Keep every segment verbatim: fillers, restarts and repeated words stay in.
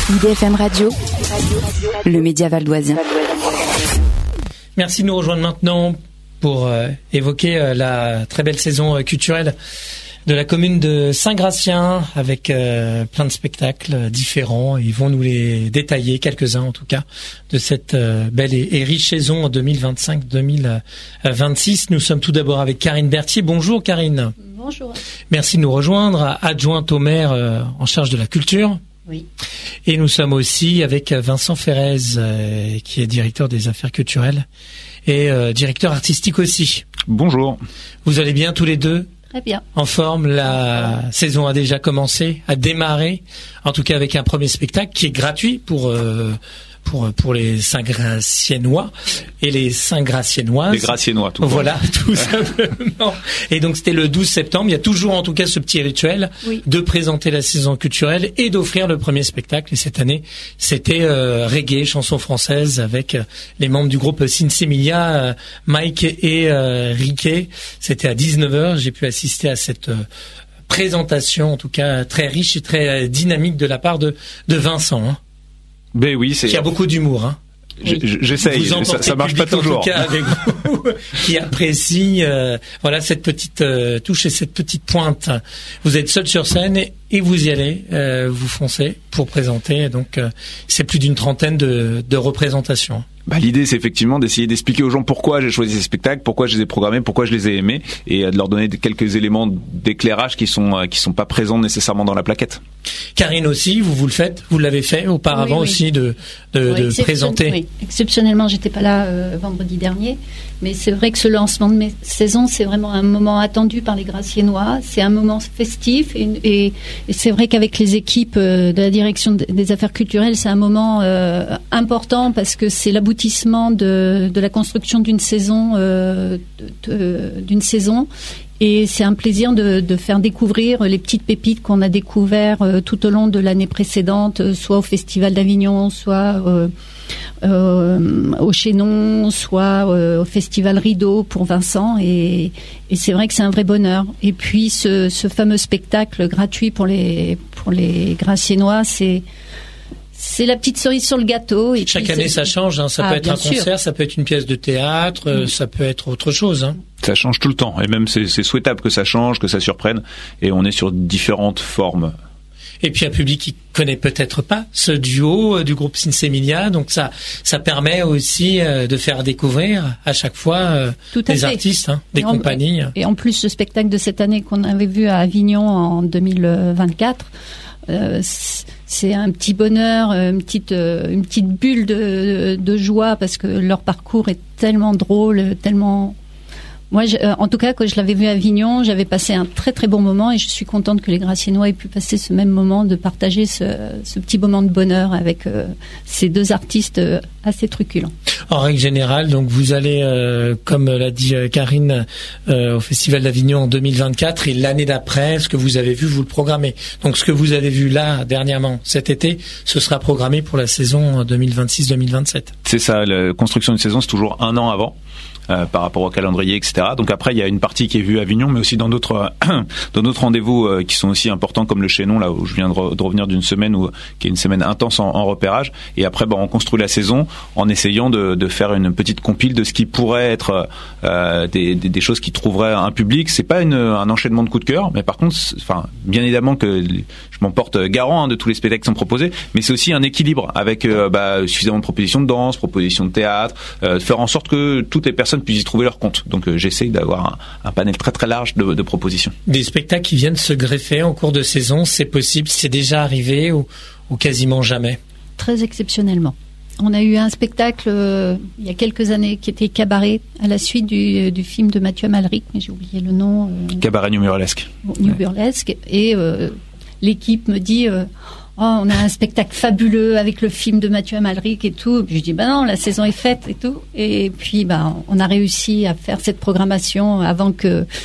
I D F M Radio, le média valdoisien. Merci de nous rejoindre maintenant pour euh, évoquer euh, la très belle saison euh, culturelle de la commune de Saint-Gratien avec euh, plein de spectacles différents. Ils vont nous les détailler, quelques-uns en tout cas, de cette euh, belle et, et riche saison deux mille vingt-cinq deux mille vingt-six. Nous sommes tout d'abord avec Karine Berthier. Bonjour Karine. Bonjour. Merci de nous rejoindre, adjointe au maire euh, en charge de la culture. Oui. Et nous sommes aussi avec Vincent Ferrez, euh, qui est directeur des affaires culturelles et euh, directeur artistique aussi. Bonjour. Vous allez bien tous les deux ? Très bien. En forme, la saison a déjà commencé, a démarré, en tout cas avec un premier spectacle qui est gratuit pour euh, pour pour les Saint-Gratiennois et les Saint-Gratiennoises. Les Gratiennois, tout Voilà, tout simplement. Et donc c'était le douze septembre. Il y a toujours en tout cas ce petit rituel oui. de présenter la saison culturelle et d'offrir le premier spectacle. Et cette année, c'était euh, reggae, chanson française, avec euh, les membres du groupe Sinsemilia, euh, Mike et euh, Riquet. C'était à dix-neuf heures. J'ai pu assister à cette euh, présentation, en tout cas très riche et très euh, dynamique de la part de, de Vincent. Hein. Ben oui, c'est. Qui a beaucoup d'humour, hein. J'essaye, ça, ça marche pas toujours. En tout cas avec vous, qui apprécie euh, voilà cette petite euh, touche et cette petite pointe. Vous êtes seul sur scène et, et vous y allez, euh, vous foncez pour présenter. Donc euh, c'est plus d'une trentaine de, de représentations. Bah, l'idée, c'est effectivement d'essayer d'expliquer aux gens pourquoi j'ai choisi ces spectacles, pourquoi je les ai programmés, pourquoi je les ai aimés, et de leur donner quelques éléments d'éclairage qui sont qui sont pas présents nécessairement dans la plaquette. Karine aussi, vous vous le faites, vous l'avez fait auparavant oui, oui. aussi de de, oui, de présenter. Oui, exceptionnellement, j'étais pas là euh, vendredi dernier, mais c'est vrai que ce lancement de mes saisons, c'est vraiment un moment attendu par les Gratiennois. C'est un moment festif, et, et, et c'est vrai qu'avec les équipes euh, de la direction des affaires culturelles, c'est un moment euh, important parce que c'est l'aboutissement de, de la construction d'une saison, euh, de, de, d'une saison. Et c'est un plaisir de, de faire découvrir les petites pépites qu'on a découvertes euh, tout au long de l'année précédente, euh, soit au Festival d'Avignon, soit euh, euh, au Chénon, soit euh, au Festival Rideau pour Vincent. Et, et c'est vrai que c'est un vrai bonheur. Et puis ce, ce fameux spectacle gratuit pour les pour les Gratiennois, c'est C'est la petite cerise sur le gâteau. Et chaque année, ça change. Hein. Ça ah, peut être un sûr. concert, ça peut être une pièce de théâtre, mmh. ça peut être autre chose. Hein. Ça change tout le temps. Et même, c'est, c'est souhaitable que ça change, que ça surprenne. Et on est sur différentes formes. Et puis un public qui connaît peut-être pas ce duo du groupe Sinsemilia, donc ça, ça permet aussi de faire découvrir à chaque fois des artistes, hein, des et compagnies. En, et en plus, ce spectacle de cette année qu'on avait vu à Avignon en deux mille vingt-quatre. Euh, c'est un petit bonheur, une petite, une petite bulle de, de joie parce que leur parcours est tellement drôle, tellement... Moi, je, en tout cas, quand je l'avais vu à Avignon, j'avais passé un très très bon moment et je suis contente que les Gratiennois aient pu passer ce même moment, de partager ce, ce petit moment de bonheur avec euh, ces deux artistes euh, assez truculents. En règle générale, donc vous allez, euh, comme l'a dit euh, Karine, euh, au Festival d'Avignon en deux mille vingt-quatre et l'année d'après, ce que vous avez vu, vous le programmez. Donc ce que vous avez vu là dernièrement cet été, ce sera programmé pour la saison deux mille vingt-six deux mille vingt-sept. C'est ça, la construction d'une saison, c'est toujours un an avant. Euh, par rapport au calendrier, et cetera. Donc après, il y a une partie qui est vue à Avignon, mais aussi dans d'autres euh, dans d'autres rendez-vous euh, qui sont aussi importants, comme le Chénon, là où je viens de, re- de revenir d'une semaine où qui est une semaine intense en, en repérage. Et après, bon, on construit la saison en essayant de, de faire une petite compile de ce qui pourrait être euh, des, des, des choses qui trouveraient un public. C'est pas une, un enchaînement de coups de cœur, mais par contre, enfin, bien évidemment que je m'en porte garant hein, de tous les spectacles qui sont proposés, mais c'est aussi un équilibre avec euh, bah, suffisamment de propositions de danse, propositions de théâtre, euh, de faire en sorte que toutes les personnes puissent y trouver leur compte. Donc euh, j'essaye d'avoir un, un panel très très large de, de propositions. Des spectacles qui viennent se greffer en cours de saison, c'est possible, c'est déjà arrivé ou, ou quasiment jamais? Très exceptionnellement. On a eu un spectacle euh, il y a quelques années qui était Cabaret à la suite du, du film de Mathieu Amalric, mais j'ai oublié le nom. Euh, Cabaret New Burlesque. New ouais. Burlesque. Et euh, l'équipe me dit... Euh, Oh, on a un spectacle fabuleux avec le film de Mathieu Amalric et tout. Puis je dis, bah non, la saison est faite et tout. Et puis, bah, on a réussi à faire cette programmation avant que,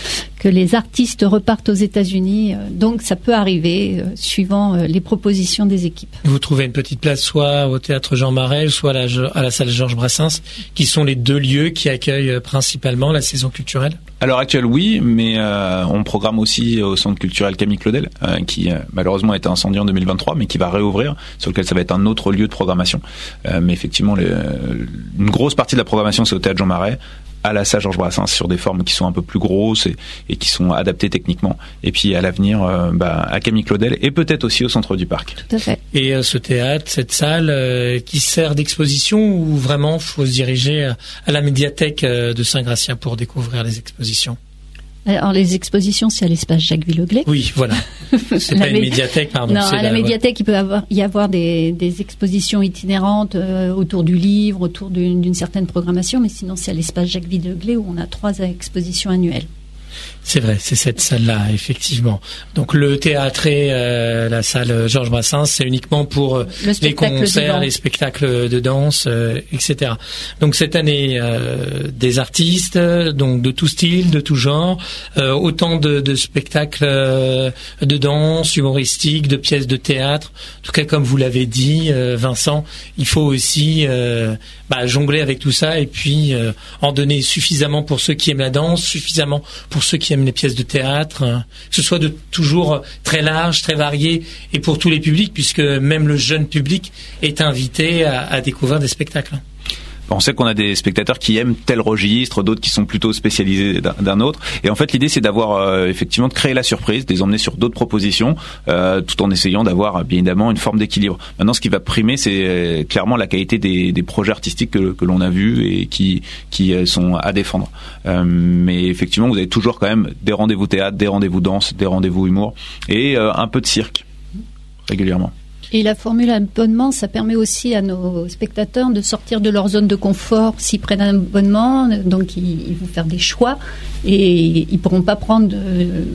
que les artistes repartent aux États-Unis. Donc ça peut arriver euh, suivant euh, les propositions des équipes. Vous trouvez une petite place soit au théâtre Jean Marais, soit à la, à la salle Georges Brassens, qui sont les deux lieux qui accueillent principalement la saison culturelle? À l'heure actuelle, oui, mais euh, on programme aussi au centre culturel Camille Claudel, euh, qui euh, malheureusement a été incendié en deux mille vingt-trois, mais qui va réouvrir, sur lequel ça va être un autre lieu de programmation. Euh, mais effectivement, les, une grosse partie de la programmation, c'est au théâtre Jean Marais, à la salle Georges Brassens, sur des formes qui sont un peu plus grosses et, et qui sont adaptées techniquement. Et puis à l'avenir, euh, bah, à Camille Claudel et peut-être aussi au centre du parc. Tout à fait. Et euh, ce théâtre, cette salle, euh, qui sert d'exposition ou vraiment faut se diriger à, à la médiathèque euh, de Saint-Gratien pour découvrir les expositions? Alors les expositions, c'est à l'espace Jacques Villeglé. Oui, voilà. C'est pas une médiathèque, pardon. Non, c'est à la, la médiathèque, il peut avoir, y avoir des, des expositions itinérantes euh, autour du livre, autour d'une, d'une certaine programmation, mais sinon c'est à l'espace Jacques Villeglé où on a trois expositions annuelles. C'est vrai, c'est cette salle-là, effectivement. Donc le théâtre et euh, la salle Georges Brassens, c'est uniquement pour euh, les concerts, les spectacles de danse, euh, et cetera. Donc cette année, euh, des artistes, donc de tout style, de tout genre, euh, autant de, de spectacles euh, de danse, humoristiques, de pièces de théâtre. En tout cas, comme vous l'avez dit, euh, Vincent, il faut aussi euh, bah, jongler avec tout ça et puis euh, en donner suffisamment pour ceux qui aiment la danse, suffisamment pour ceux qui aiment les pièces de théâtre, hein, que ce soit de toujours très large, très varié et pour tous les publics, puisque même le jeune public est invité à, à découvrir des spectacles. On sait qu'on a des spectateurs qui aiment tel registre, d'autres qui sont plutôt spécialisés d'un, d'un autre. Et en fait, l'idée, c'est d'avoir euh, effectivement de créer la surprise, de les emmener sur d'autres propositions, euh, tout en essayant d'avoir bien évidemment une forme d'équilibre. Maintenant, ce qui va primer, c'est euh, clairement la qualité des, des projets artistiques que, que l'on a vus et qui, qui euh, sont à défendre. Euh, mais effectivement, vous avez toujours quand même des rendez-vous théâtre, des rendez-vous danse, des rendez-vous humour et euh, un peu de cirque régulièrement. Et la formule abonnement, ça permet aussi à nos spectateurs de sortir de leur zone de confort s'ils prennent un abonnement. Donc, ils, ils vont faire des choix et ils pourront pas prendre de,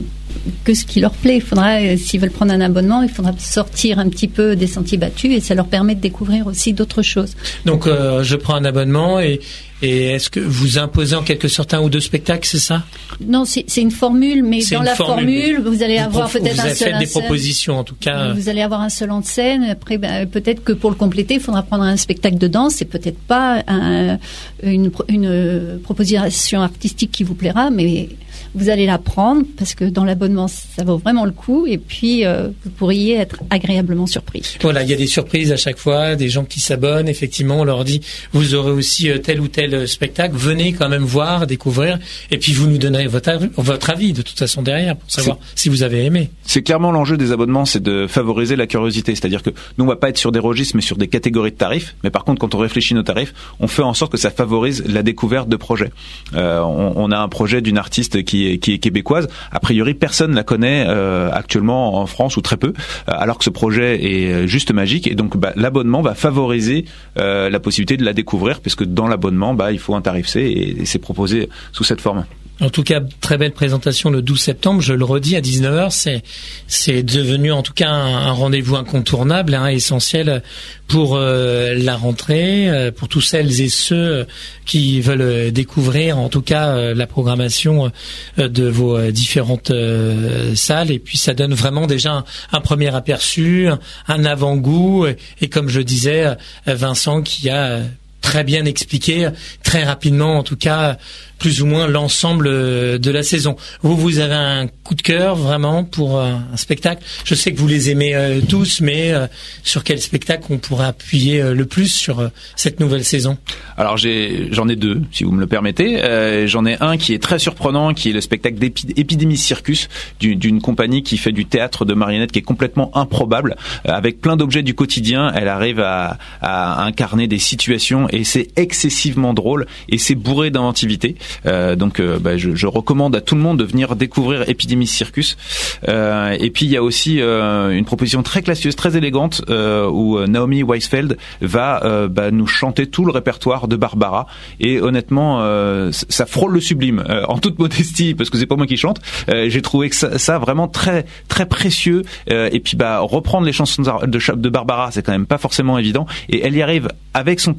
que ce qui leur plaît. Il faudra, s'ils veulent prendre un abonnement, il faudra sortir un petit peu des sentiers battus et ça leur permet de découvrir aussi d'autres choses. Donc, euh, je prends un abonnement et, et est-ce que vous imposez en quelque sorte un ou deux spectacles, c'est ça? Non, c'est, c'est une formule, mais c'est dans la formule, formule vous allez avoir vous, peut-être vous un seul en scène. Vous avez fait des propositions, en tout cas. Vous allez avoir un seul en scène. Après, ben, peut-être que pour le compléter, il faudra prendre un spectacle de danse. C'est peut-être pas un, une, une proposition artistique qui vous plaira, mais vous allez la prendre parce que dans l'abonnement, ça vaut vraiment le coup. Et puis, euh, vous pourriez être agréablement surpris. Voilà, il y a des surprises à chaque fois, des gens qui s'abonnent. Effectivement, on leur dit, vous aurez aussi tel ou tel spectacle. Venez quand même voir, découvrir. Et puis, vous nous donnerez votre avis, votre avis de toute façon derrière pour savoir c'est, si vous avez aimé. C'est clairement l'enjeu des abonnements, c'est de favoriser la curiosité. C'est-à-dire que nous, on va pas être sur des registres, mais sur des catégories de tarifs. Mais par contre, quand on réfléchit nos tarifs, on fait en sorte que ça favorise la découverte de projets. Euh, on, on a un projet d'une artiste qui est, qui est québécoise. A priori, personne la connaît euh, actuellement en France ou très peu, alors que ce projet est juste magique. Et donc, bah, l'abonnement va favoriser euh, la possibilité de la découvrir, puisque dans l'abonnement, bah, il faut un tarif C et, et c'est proposé sous cette forme. En tout cas, très belle présentation le douze septembre. Je le redis, à dix-neuf heures, c'est c'est devenu en tout cas un, un rendez-vous incontournable, hein, essentiel pour euh, la rentrée, euh, pour tous celles et ceux qui veulent découvrir en tout cas euh, la programmation euh, de vos euh, différentes euh, salles. Et puis ça donne vraiment déjà un, un premier aperçu, un, un avant-goût. Et, et comme je disais, euh, Vincent qui a très bien expliqué, très rapidement en tout cas, plus ou moins l'ensemble de la saison. Vous, vous avez un coup de cœur vraiment pour un, un spectacle. Je sais que vous les aimez euh, tous, mais euh, sur quel spectacle on pourrait appuyer euh, le plus sur euh, cette nouvelle saison? Alors j'ai, j'en ai deux, si vous me le permettez. Euh, j'en ai un qui est très surprenant, qui est le spectacle d'Épidémie Circus, d'une, d'une compagnie qui fait du théâtre de marionnettes qui est complètement improbable, euh, avec plein d'objets du quotidien. Elle arrive à, à incarner des situations et c'est excessivement drôle et c'est bourré d'inventivité. Euh, donc euh, bah, je, je recommande à tout le monde de venir découvrir Épidémie Circus. Euh, et puis il y a aussi euh, une proposition très classieuse, très élégante, euh, où Naomi Weisfeld va euh, bah, nous chanter tout le répertoire de Barbara. Et honnêtement, euh, ça frôle le sublime. Euh, en toute modestie, parce que c'est pas moi qui chante, euh, j'ai trouvé que ça, ça vraiment très très précieux. Euh, et puis bah reprendre les chansons de, de Barbara, c'est quand même pas forcément évident. Et elle y arrive avec son personnage,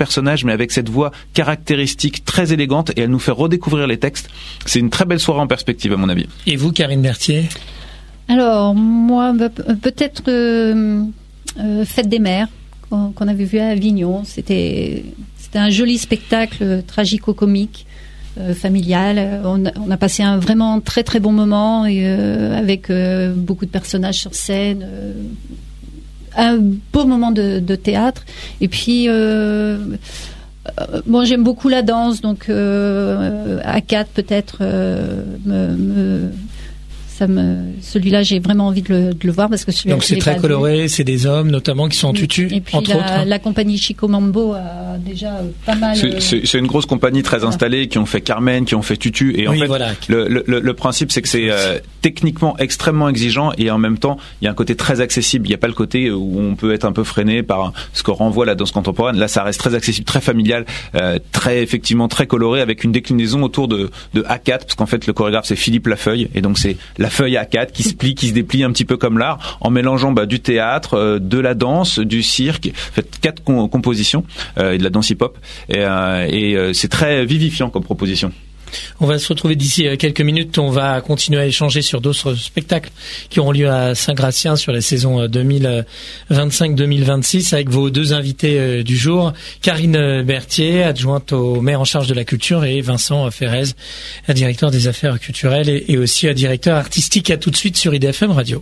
mais avec cette voix caractéristique très élégante, et elle nous fait redécouvrir les textes. C'est une très belle soirée en perspective, à mon avis. Et vous, Karine Berthier? Alors, moi, peut-être euh, euh, Fête des mères, qu'on, qu'on avait vu à Avignon. C'était, c'était un joli spectacle tragico-comique. Euh, familial. On a, on a passé un vraiment très très bon moment et, euh, avec euh, beaucoup de personnages sur scène. Euh, un beau moment de, de théâtre. Et puis, euh, euh, bon, j'aime beaucoup la danse, donc euh, A quatre peut-être euh, me, me ça me, celui-là, j'ai vraiment envie de le, de le voir parce que celui-là, donc c'est très coloré, c'est des hommes notamment qui sont en tutu, et puis entre la, autres. la compagnie Chico Mambo a déjà pas mal. C'est, c'est, c'est une grosse compagnie très installée qui ont fait Carmen, qui ont fait Tutu, et en oui, fait voilà. le, le, le principe c'est que c'est euh, techniquement extrêmement exigeant et en même temps il y a un côté très accessible. Il n'y a pas le côté où on peut être un peu freiné par ce que renvoie la danse contemporaine. Là, ça reste très accessible, très familial, euh, très effectivement très coloré, avec une déclinaison autour de, de A quatre, parce qu'en fait le chorégraphe c'est Philippe Lafeuille, et donc c'est la feuille A quatre qui se plie, qui se déplie un petit peu comme l'art, en mélangeant bah, du théâtre, euh, de la danse, du cirque. En fait, quatre com- compositions euh, et de la danse hip-hop, et, euh, et euh, c'est très vivifiant comme proposition. On va se retrouver d'ici quelques minutes. On va continuer à échanger sur d'autres spectacles qui auront lieu à Saint-Gratien sur la saison deux mille vingt-cinq deux mille vingt-six avec vos deux invités du jour, Karine Berthier, adjointe au maire en charge de la culture, et Vincent Ferrez, directeur des affaires culturelles et aussi directeur artistique. À tout de suite sur I D F M Radio.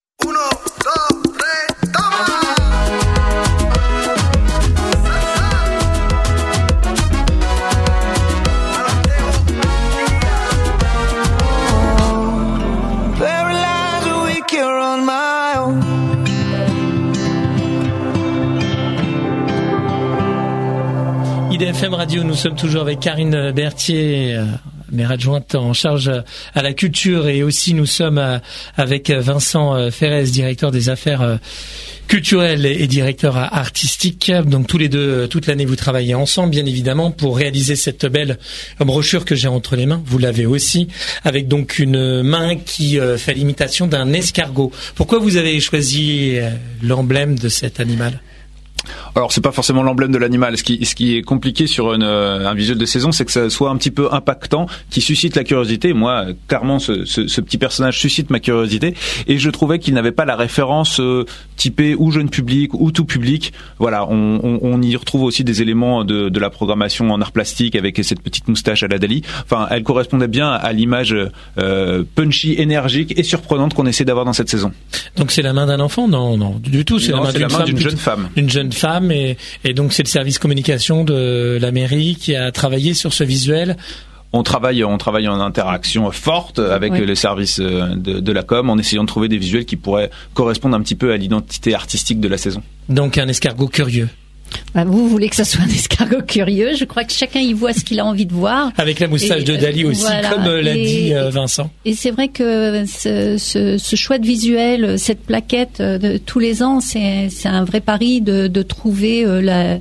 I D F M Radio, nous sommes toujours avec Karine Berthier, maire adjointe en charge à la culture, et aussi nous sommes avec Vincent Ferrez, directeur des affaires culturelles et directeur artistique. Donc tous les deux, toute l'année, vous travaillez ensemble, bien évidemment, pour réaliser cette belle brochure que j'ai entre les mains. Vous l'avez aussi, avec donc une main qui fait l'imitation d'un escargot. Pourquoi vous avez choisi l'emblème de cet animal ? Alors c'est pas forcément l'emblème de l'animal. Ce qui, ce qui est compliqué sur une, un visuel de saison, c'est que ça soit un petit peu impactant, qui suscite la curiosité. Moi, clairement, ce, ce, ce petit personnage suscite ma curiosité, et je trouvais qu'il n'avait pas la référence euh, typée ou jeune public ou tout public. Voilà, on, on, on y retrouve aussi des éléments de, de la programmation en art plastique avec cette petite moustache à la Dali. Enfin, elle correspondait bien à l'image euh, punchy, énergique et surprenante qu'on essaie d'avoir dans cette saison. Donc c'est la main d'un enfant ? Non, non, du tout. C'est non, la main, c'est d'une, la main femme, d'une jeune femme. D'une jeune femme, et, et donc c'est le service communication de la mairie qui a travaillé sur ce visuel. On travaille, on travaille en interaction forte avec oui. les services de, de la com, en essayant de trouver des visuels qui pourraient correspondre un petit peu à l'identité artistique de la saison. Donc un escargot curieux. Bah, vous voulez que ça soit un escargot curieux. Je crois que chacun y voit ce qu'il a envie de voir. Avec la moustache et, de Dali aussi, voilà. comme l'a et, dit euh, Vincent. Et c'est vrai que ce, ce, ce choix de visuel, cette plaquette de tous les ans, c'est, c'est un vrai pari de, de trouver euh, la,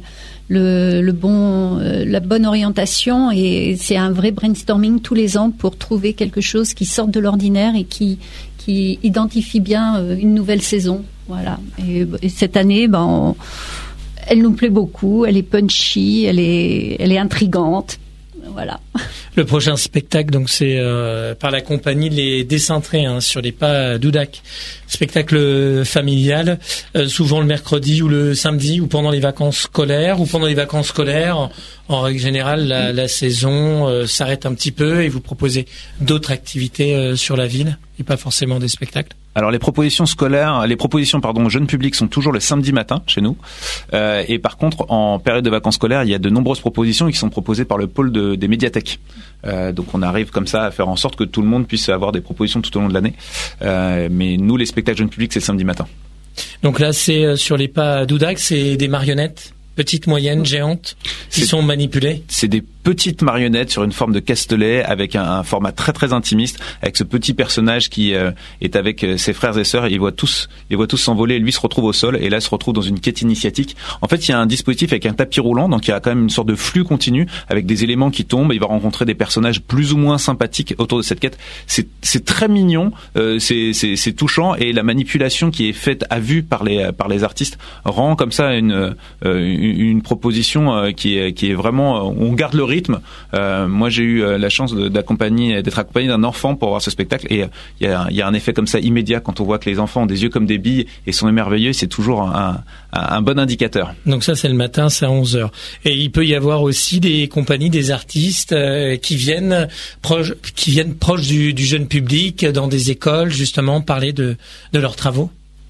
le, le bon, euh, la bonne orientation, et c'est un vrai brainstorming tous les ans pour trouver quelque chose qui sorte de l'ordinaire et qui, qui identifie bien euh, une nouvelle saison. Voilà. Et, et cette année, ben, on, elle nous plaît beaucoup, elle est punchy, elle est, elle est intrigante. Voilà. Le prochain spectacle, donc, c'est euh, par la compagnie Les Décintrés, hein, sur les pas d'Oudac. Spectacle familial, euh, souvent le mercredi ou le samedi, ou pendant les vacances scolaires, ou pendant les vacances scolaires. En règle générale, la, la saison euh, s'arrête un petit peu et vous proposez d'autres activités euh, sur la ville, et pas forcément des spectacles. Alors les propositions scolaires, les propositions pardon jeunes publics sont toujours le samedi matin chez nous. Euh, et par contre, en période de vacances scolaires, il y a de nombreuses propositions qui sont proposées par le pôle de, des médiathèques. Euh, donc on arrive comme ça à faire en sorte que tout le monde puisse avoir des propositions tout au long de l'année. Euh, mais nous, les spectacles jeunes publics, c'est le samedi matin. Donc là, c'est sur les pas d'Oudac, c'est des marionnettes, petites, moyennes, géantes, qui c'est, sont manipulées. C'est des petite marionnette sur une forme de castelet avec un, un format très très intimiste, avec ce petit personnage qui euh, est avec euh, ses frères et sœurs. Ils voient tous, ils voient tous s'envoler. Lui se retrouve au sol et là se retrouve dans une quête initiatique. En fait, il y a un dispositif avec un tapis roulant, donc il y a quand même une sorte de flux continu avec des éléments qui tombent. Il va rencontrer des personnages plus ou moins sympathiques autour de cette quête. C'est, c'est très mignon, euh, c'est, c'est, c'est touchant et la manipulation qui est faite à vue par les par les artistes rend comme ça une euh, une, une proposition euh, qui est qui est vraiment, euh, on garde le rythme. Euh, moi, j'ai eu euh, la chance de, d'accompagner, d'être accompagné d'un enfant pour voir ce spectacle et il euh, y a il y a un effet comme ça immédiat quand on voit que les enfants ont des yeux comme des billes et sont émerveillés. C'est toujours un, un, un bon indicateur. Donc ça, c'est le matin, c'est à onze heures. Et il peut y avoir aussi des compagnies, des artistes euh, qui viennent proches, qui viennent proches du, du jeune public dans des écoles, justement, parler de, de leurs travaux.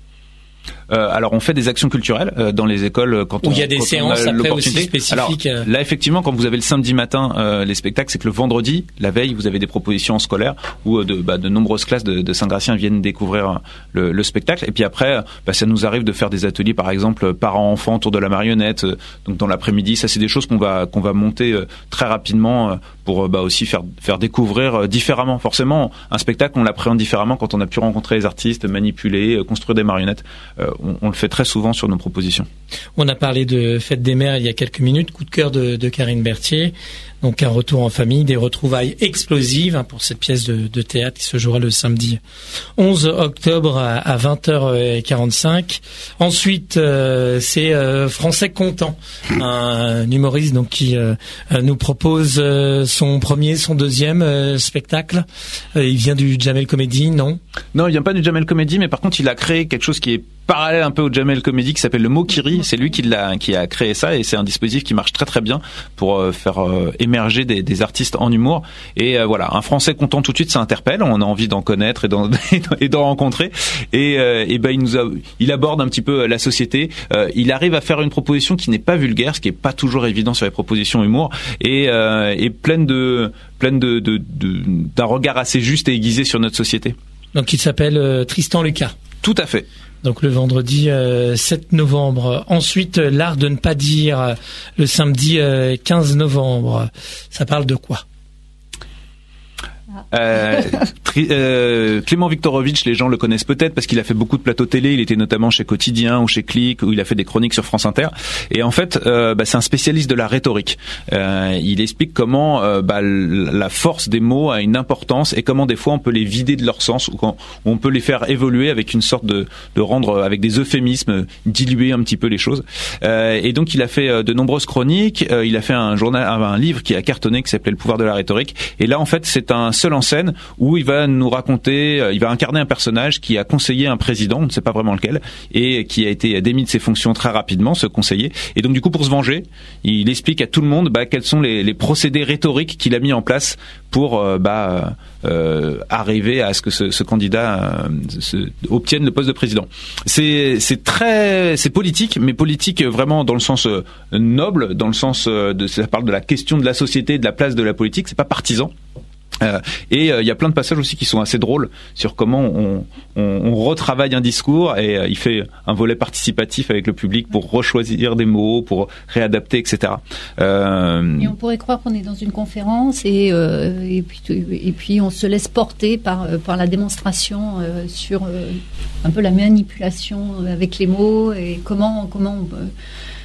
Euh, alors on fait des actions culturelles euh, dans les écoles quand Où on, il y a des quand séances on a après l'opportunité. aussi spécifiques. Alors, là effectivement, quand vous avez le samedi matin euh, les spectacles, c'est que le vendredi, la veille, vous avez des propositions scolaires où euh, de, bah, de nombreuses classes de, de Saint-Gratien viennent découvrir le, le spectacle. Et puis après, bah, ça nous arrive de faire des ateliers, par exemple parents-enfants autour de la marionnette. Euh, donc dans l'après-midi, ça c'est des choses qu'on va qu'on va monter euh, très rapidement euh, pour euh, bah, aussi faire faire découvrir euh, différemment. Forcément, un spectacle on l'appréhende différemment quand on a pu rencontrer les artistes, manipuler, euh, construire des marionnettes. Euh, on, on le fait très souvent sur nos propositions. On a parlé de Fête des Mères il y a quelques minutes, coup de cœur de, de Karine Berthier. Donc un retour en famille, des retrouvailles explosives hein, pour cette pièce de, de théâtre qui se jouera le samedi onze octobre à, à vingt heures quarante-cinq. Ensuite, euh, c'est euh, Français Content, un humoriste donc qui euh, nous propose euh, son premier, son deuxième euh, spectacle. Euh, il vient du Jamel Comedy, non ? Non, il vient pas du Jamel Comedy, mais par contre, il a créé quelque chose qui est parallèle un peu au Jamel Comedy qui s'appelle le Mokiri. C'est lui qui l'a qui a créé ça et c'est un dispositif qui marche très très bien pour euh, faire euh, émerger des, des artistes en humour. Et euh, voilà, un Français content tout de suite, ça interpelle. On a envie d'en connaître et d'en et d'en rencontrer. Et, euh, et ben il nous a, il aborde un petit peu la société. Euh, il arrive à faire une proposition qui n'est pas vulgaire, ce qui est pas toujours évident sur les propositions humour, et, euh, et pleine de pleine de, de, de d'un regard assez juste et aiguisé sur notre société. Donc il s'appelle euh, Tristan Lucas. Tout à fait. Donc le vendredi euh, sept novembre. Ensuite, l'art de ne pas dire, euh, le samedi euh, quinze novembre. Ça parle de quoi ? Euh, tri, euh, Clément Viktorovitch, les gens le connaissent peut-être parce qu'il a fait beaucoup de plateaux télé. Il était notamment chez Quotidien ou chez Click, où il a fait des chroniques sur France Inter. Et en fait, euh, bah, c'est un spécialiste de la rhétorique. Euh, il explique comment euh, bah, la force des mots a une importance et comment des fois on peut les vider de leur sens ou quand ou on peut les faire évoluer avec une sorte de, de rendre avec des euphémismes, diluer un petit peu les choses. Euh, et donc il a fait de nombreuses chroniques. Euh, il a fait un journal, un livre qui a cartonné qui s'appelait Le pouvoir de la rhétorique. Et là, en fait, c'est un seul en scène où il va nous raconter, il va incarner un personnage qui a conseillé un président, on ne sait pas vraiment lequel, et qui a été démis de ses fonctions très rapidement, ce conseiller. Et donc du coup, pour se venger, il explique à tout le monde bah, quels sont les, les procédés rhétoriques qu'il a mis en place pour euh, bah, euh, arriver à ce que ce, ce candidat euh, se, obtienne le poste de président. C'est, c'est très, c'est politique, mais politique vraiment dans le sens euh, noble, dans le sens euh, de, ça parle de la question de la société, de la place de la politique. C'est pas partisan. Euh, et il euh, y a plein de passages aussi qui sont assez drôles sur comment on, on, on retravaille un discours et euh, il fait un volet participatif avec le public pour rechoisir des mots, pour réadapter, et cetera. Euh... Et on pourrait croire qu'on est dans une conférence et, euh, et, puis, et puis on se laisse porter par, par la démonstration euh, sur euh, un peu la manipulation avec les mots et comment, comment on peut...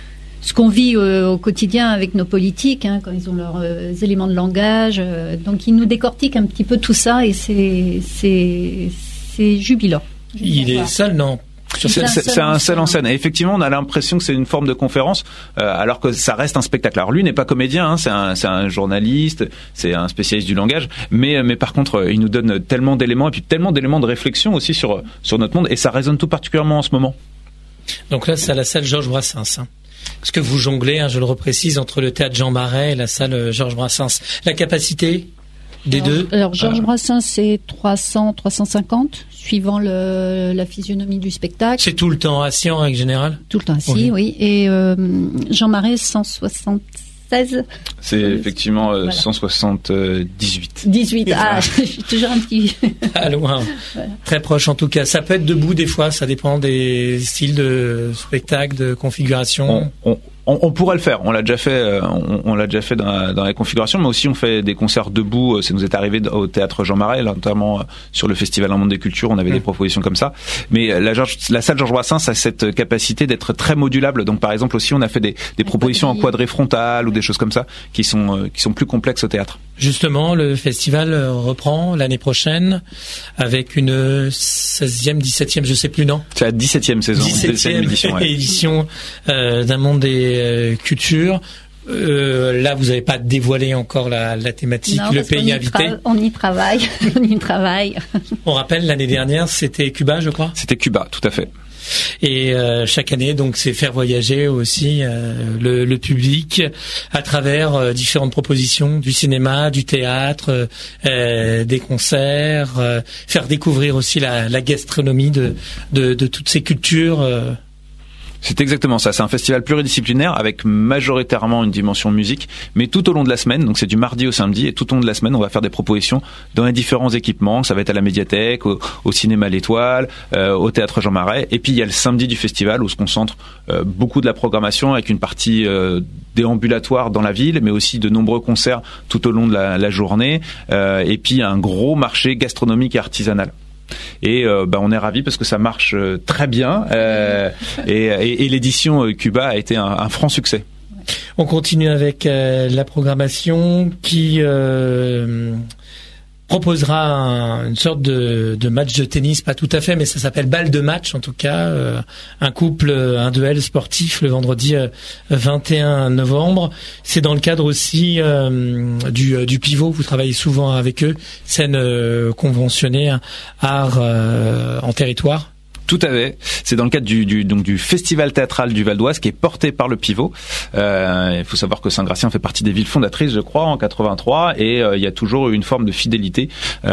Ce qu'on vit euh, au quotidien avec nos politiques, hein, quand ils ont leurs euh, éléments de langage. Euh, donc, ils nous décortiquent un petit peu tout ça et c'est, c'est, c'est jubilant. Il est seul, non ? C'est, c'est, c'est un seul en scène. Et effectivement, on a l'impression que c'est une forme de conférence, euh, alors que ça reste un spectacle. Alors lui n'est pas comédien, hein, c'est un, c'est un journaliste, c'est un spécialiste du langage. Mais, mais par contre, il nous donne tellement d'éléments et puis tellement d'éléments de réflexion aussi sur sur notre monde. Et ça résonne tout particulièrement en ce moment. Donc là, c'est à la salle Georges Brassens. Hein. Parce que vous jonglez, hein, je le reprécise, entre le théâtre Jean Marais et la salle Georges Brassens. La capacité des alors, deux Alors Georges euh... Brassens, c'est trois cents, trois cent cinquante, suivant le, la physionomie du spectacle. C'est tout le temps assis en règle générale ? Tout le temps assis, oui. oui. Et euh, Jean Marais, cent soixante-seize. C'est effectivement euh, voilà. cent soixante-dix-huit. dix-huit, ah, je suis toujours un petit... Pas loin, voilà. Très proche en tout cas. Ça peut être debout des fois, ça dépend des styles de spectacle, de configuration. On, on, On, on pourrait le faire. On l'a déjà fait. On, on l'a déjà fait dans la, dans la configuration, mais aussi on fait des concerts debout. Ça nous est arrivé au théâtre Jean Marais, notamment sur le festival Un Monde des Cultures. On avait mmh. des propositions comme ça. Mais la, la salle Georges Brassens a cette capacité d'être très modulable. Donc par exemple aussi, on a fait des, des propositions en quadrille frontale ou des choses comme ça qui sont qui sont plus complexes au théâtre. Justement, le festival reprend l'année prochaine avec une seizième, dix-septième, je sais plus, non? C'est la dix-septième saison, dix-septième édition, ouais. édition euh, d'un monde des euh, cultures. Euh, là, vous n'avez pas dévoilé encore la, la thématique, non, le pays invité. Tra- on y travaille, on y travaille. On rappelle, l'année dernière, c'était Cuba, je crois. C'était Cuba, tout à fait. Et euh, chaque année, donc, c'est faire voyager aussi euh, le, le public à travers euh, différentes propositions du cinéma, du théâtre, euh, des concerts, euh, faire découvrir aussi la, la gastronomie de, de, de toutes ces cultures. Euh, C'est exactement ça. C'est un festival pluridisciplinaire avec majoritairement une dimension musique, mais tout au long de la semaine, donc c'est du mardi au samedi, et tout au long de la semaine, on va faire des propositions dans les différents équipements. Ça va être à la médiathèque, au, au cinéma L'Étoile, euh, au théâtre Jean Marais, et puis il y a le samedi du festival où se concentre euh, beaucoup de la programmation avec une partie euh, déambulatoire dans la ville, mais aussi de nombreux concerts tout au long de la, la journée, euh, et puis un gros marché gastronomique et artisanal. Et euh, bah, on est ravis parce que ça marche euh, très bien euh, et, et, et l'édition euh, Cuba a été un, un franc succès. On continue avec euh, la programmation qui euh, proposera un, une sorte de, de match de tennis, pas tout à fait, mais ça s'appelle balle de match en tout cas, euh, un couple, un duel sportif le vendredi euh, vingt et un novembre. C'est dans le cadre aussi euh, du, du pivot, vous travaillez souvent avec eux, scène euh, conventionnée, art euh, en territoire. Tout à fait. C'est dans le cadre du, du, donc du festival théâtral du Val d'Oise qui est porté par le Pivot. Euh, il faut savoir que Saint-Gratien fait partie des villes fondatrices, je crois, en quatre-vingt-trois, et euh, il y a toujours eu une forme de fidélité euh,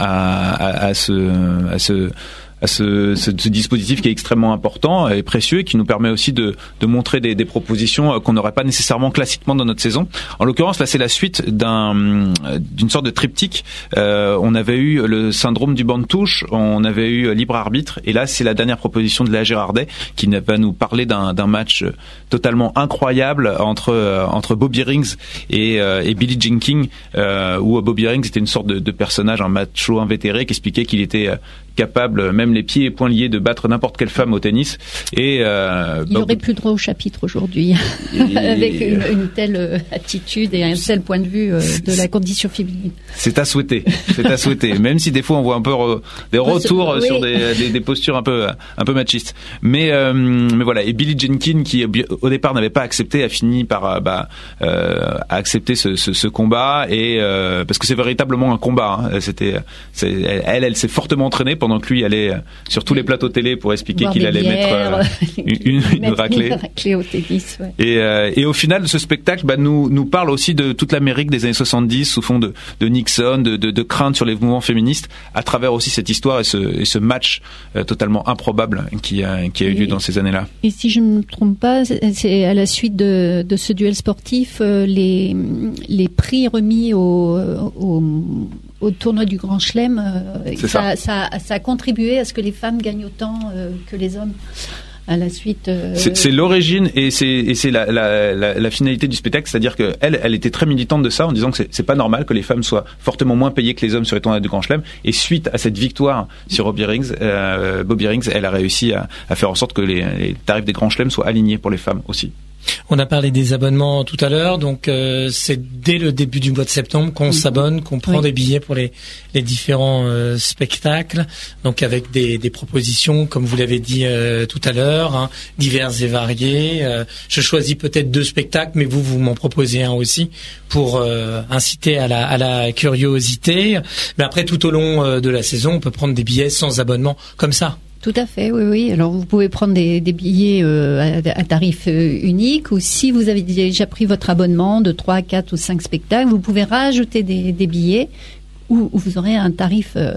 à, à, à ce, à ce à ce, ce, ce dispositif qui est extrêmement important et précieux et qui nous permet aussi de, de montrer des, des propositions qu'on n'aurait pas nécessairement classiquement dans notre saison. En l'occurrence, là, c'est la suite d'un, d'une sorte de triptyque. Euh, on avait eu le syndrome du banc de touche, on avait eu libre arbitre, et là, c'est la dernière proposition de Léa Girardet qui va nous parler d'un, d'un match totalement incroyable entre entre Bobby Rings et, et Billie Jean King, euh, où Bobby Rings était une sorte de, de personnage, un macho invétéré qui expliquait qu'il était capable, même les pieds et poings liés, de battre n'importe quelle femme au tennis. Et euh, il aurait plus droit au chapitre aujourd'hui, et... avec une, une telle attitude et un tel point de vue de la condition féminine. C'est à souhaiter, c'est à souhaiter. Même si des fois on voit un peu re, des retours oui. sur des, des, des postures un peu un peu machistes. Mais euh, mais voilà. Et Billie Jean King, qui au départ n'avait pas accepté, a fini par bah euh, accepter ce, ce, ce combat, et euh, parce que c'est véritablement un combat. Hein. C'était, c'est, elle, elle s'est fortement entraînée pendant que lui allait sur tous les plateaux télé pour expliquer Boire qu'il allait bières, mettre euh, une, une, une raclée. Une raclée au tennis, ouais. Et, euh, et au final, ce spectacle bah, nous, nous parle aussi de toute l'Amérique des années soixante-dix, sous fond de, de Nixon, de, de, de crainte sur les mouvements féministes, à travers aussi cette histoire et ce, et ce match euh, totalement improbable qui a, qui a eu lieu et, dans ces années-là. Et si je ne me trompe pas, c'est à la suite de, de ce duel sportif, euh, les, les prix remis au, au au tournoi du Grand Chelem, euh, ça, ça. Ça, ça a contribué à ce que les femmes gagnent autant euh, que les hommes à la suite. Euh... C'est, c'est l'origine et c'est, et c'est la, la, la, la finalité du spectacle, c'est-à-dire que elle, elle était très militante de ça en disant que c'est, c'est pas normal que les femmes soient fortement moins payées que les hommes sur les tournois du Grand Chelem. Et suite à cette victoire sur Bobby Rings, euh, Bobby Rings, elle a réussi à, à faire en sorte que les, les tarifs des Grands Chelems soient alignés pour les femmes aussi. On a parlé des abonnements tout à l'heure, donc euh, c'est dès le début du mois de septembre qu'on mmh. s'abonne, qu'on prend oui. des billets pour les, les différents euh, spectacles, donc avec des, des propositions, comme vous l'avez dit euh, tout à l'heure, hein, diverses et variées. Euh, je choisis peut-être deux spectacles, mais vous, vous m'en proposez un aussi pour euh, inciter à la, à la curiosité. Mais après, tout au long euh, de la saison, on peut prendre des billets sans abonnement, comme ça. Tout à fait, oui, oui. Alors, vous pouvez prendre des, des billets euh, à, à tarif euh, unique, ou si vous avez déjà pris votre abonnement de trois, quatre ou cinq spectacles, vous pouvez rajouter des, des billets où, où vous aurez un tarif euh,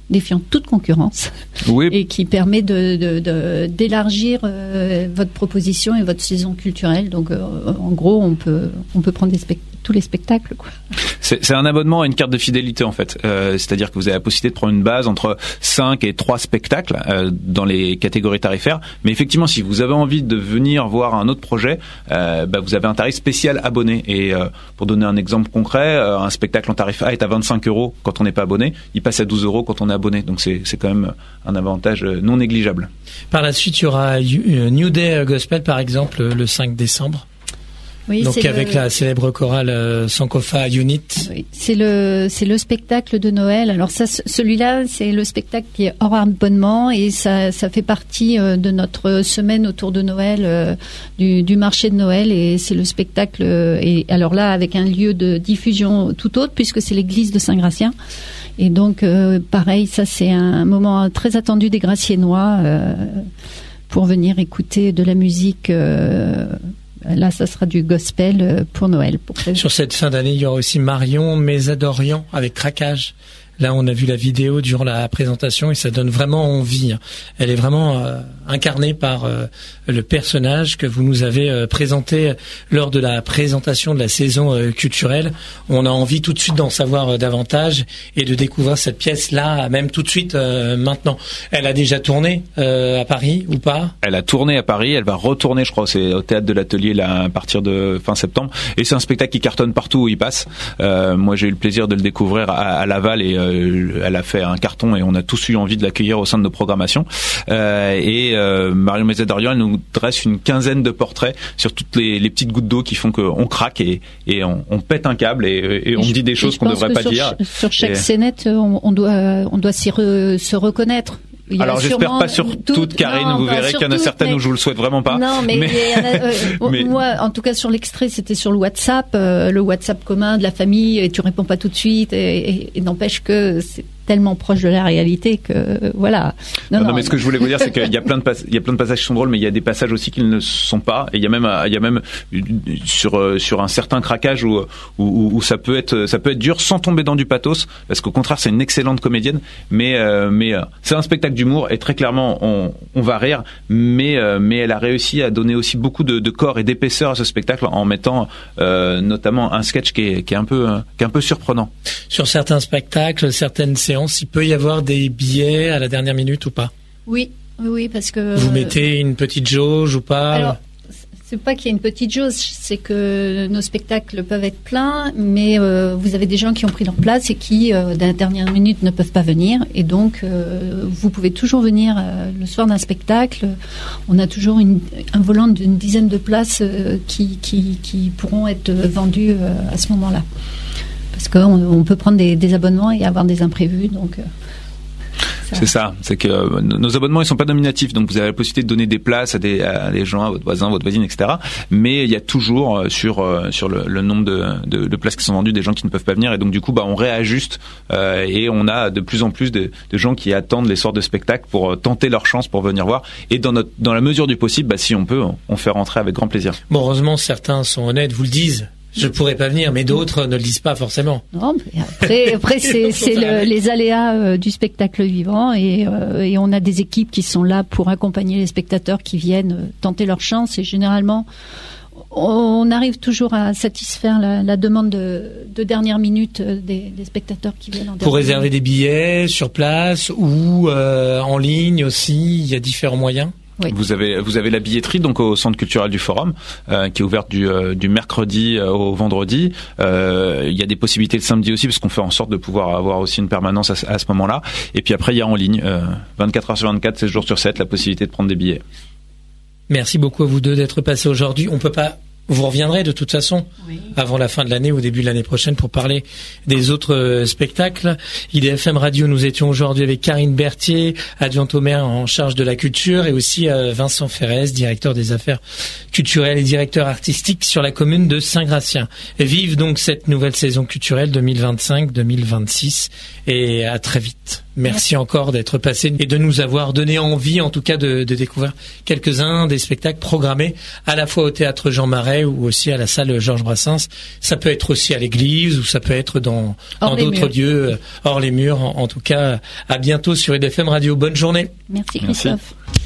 défiant toute concurrence, oui. et qui permet de, de, de d'élargir euh, votre proposition et votre saison culturelle. Donc, euh, en gros, on peut on peut prendre des spect- tous les spectacles, quoi. C'est, c'est un abonnement à une carte de fidélité en fait. Euh, c'est-à-dire que vous avez la possibilité de prendre une base entre cinq et trois spectacles euh, dans les catégories tarifaires. Mais effectivement, si vous avez envie de venir voir un autre projet, euh, bah, vous avez un tarif spécial abonné. Et euh, pour donner un exemple concret, euh, un spectacle en tarif A est à vingt-cinq euros quand on n'est pas abonné. Il passe à douze euros quand on est abonné. Donc c'est, c'est quand même un avantage non négligeable. Par la suite, il y aura New Day Gospel par exemple le cinq décembre. Oui, donc c'est avec le... la célèbre chorale euh, Sankofa Unit. Oui, c'est le c'est le spectacle de Noël. Alors ça, celui-là, c'est le spectacle qui est hors abonnement et ça ça fait partie euh, de notre semaine autour de Noël, euh, du, du marché de Noël, et c'est le spectacle. Euh, et alors là, avec un lieu de diffusion tout autre puisque c'est l'église de Saint-Gratien. Et donc euh, pareil, ça c'est un moment très attendu des Graciennois euh, pour venir écouter de la musique. Euh, Là, ça sera du gospel pour Noël. Pour... Sur cette fin d'année, il y aura aussi Marion Mésadorian avec Craquage. Là, on a vu la vidéo durant la présentation et ça donne vraiment envie. Elle est vraiment euh, incarnée par euh, le personnage que vous nous avez euh, présenté lors de la présentation de la saison euh, culturelle. On a envie tout de suite d'en savoir euh, davantage et de découvrir cette pièce-là, même tout de suite euh, maintenant. Elle a déjà tourné euh, à Paris ou pas ? Elle a tourné à Paris, elle va retourner, je crois, c'est au Théâtre de l'Atelier là, à partir de fin septembre. Et c'est un spectacle qui cartonne partout où il passe. Euh, moi, j'ai eu le plaisir de le découvrir à, à Laval et euh, elle a fait un carton et on a tous eu envie de l'accueillir au sein de nos programmations. Euh, et euh, Marion Mésadorian, elle nous dresse une quinzaine de portraits sur toutes les, les petites gouttes d'eau qui font qu'on craque et, et on, on pète un câble et, et on et dit des choses qu'on ne devrait pas sur dire. Ch- sur chaque et... scénette, on, on doit, on doit s'y re, se reconnaître. Alors j'espère pas sur toutes, toutes Karine, non, vous verrez qu'il y en a toutes, certaines mais... où je vous le souhaite vraiment pas. Non, mais, mais... Il y en a, euh, mais... moi, en tout cas sur l'extrait, c'était sur le WhatsApp, euh, le WhatsApp commun de la famille, et tu réponds pas tout de suite, et, et, et n'empêche que c'est tellement proche de la réalité que voilà. Non, non, non mais ce que je voulais vous dire, c'est qu'il y a plein de pas- il y a plein de passages qui sont drôles, mais il y a des passages aussi qui ne le sont pas. Et il y a même, il y a même sur sur un certain craquage où où, où ça peut être ça peut être dur sans tomber dans du pathos, parce qu'au contraire c'est une excellente comédienne. Mais euh, mais euh, c'est un spectacle d'humour et très clairement on on va rire, mais euh, mais elle a réussi à donner aussi beaucoup de, de corps et d'épaisseur à ce spectacle en mettant euh, notamment un sketch qui est qui est un peu qui est un peu surprenant. Sur certains spectacles, certaines séances, il peut y avoir des billets à la dernière minute ou pas ? Oui, oui, oui, parce que... Vous mettez une petite jauge ou pas ? Alors, c'est pas qu'il y a une petite jauge, c'est que nos spectacles peuvent être pleins, mais euh, vous avez des gens qui ont pris leur place et qui, euh, à la dernière minute, ne peuvent pas venir. Et donc, euh, vous pouvez toujours venir euh, le soir d'un spectacle. On a toujours une, un volant d'une dizaine de places euh, qui, qui, qui pourront être vendues euh, à ce moment-là. Parce qu'on on peut prendre des, des abonnements et avoir des imprévus, donc... Euh, ça... C'est ça, c'est que euh, nos abonnements ils sont pas nominatifs, donc vous avez la possibilité de donner des places à des, à des gens, à votre voisin, votre voisine, et cetera. Mais il y a toujours euh, sur euh, sur le, le nombre de, de, de places qui sont vendues des gens qui ne peuvent pas venir, et donc du coup bah on réajuste euh, et on a de plus en plus de, de gens qui attendent les soirs de spectacle pour euh, tenter leur chance pour venir voir. Et dans notre dans la mesure du possible, bah si on peut, on, on fait rentrer avec grand plaisir. Bon, heureusement certains sont honnêtes, vous le disent. Je pourrais pas venir, mais d'autres ne le disent pas forcément. Non, mais après, après c'est, c'est le, les aléas euh, du spectacle vivant, et, euh, et on a des équipes qui sont là pour accompagner les spectateurs qui viennent euh, tenter leur chance, et généralement on arrive toujours à satisfaire la, la demande de, de dernière minute des, des spectateurs qui viennent en pour réserver minute. Des billets sur place ou euh, en ligne aussi, il y a différents moyens. Oui. Vous avez vous avez la billetterie donc au centre culturel du Forum euh, qui est ouverte du euh, du mercredi euh, au vendredi. Euh, il y a des possibilités le samedi aussi parce qu'on fait en sorte de pouvoir avoir aussi une permanence à, à ce moment-là. Et puis après il y a en ligne euh, vingt-quatre heures sur vingt-quatre, sept jours sur sept la possibilité de prendre des billets. Merci beaucoup à vous deux d'être passés aujourd'hui. On peut pas Vous reviendrez de toute façon oui. avant la fin de l'année ou au début de l'année prochaine pour parler des autres euh, spectacles. I D F M Radio, nous étions aujourd'hui avec Karine Berthier, adjointe au maire en charge de la culture, et aussi euh, Vincent Ferrez, directeur des affaires culturelles et directeur artistique sur la commune de Saint-Gratien. Vive donc cette nouvelle saison culturelle deux mille vingt-cinq deux mille vingt-six et à très vite. Merci encore d'être passé et de nous avoir donné envie, en tout cas, de, de découvrir quelques-uns des spectacles programmés à la fois au théâtre Jean Marais ou aussi à la salle Georges Brassens. Ça peut être aussi à l'église ou ça peut être dans, dans d'autres lieux hors les murs. En, en tout cas, à bientôt sur I D F M Radio. Bonne journée. Merci Christophe. Merci.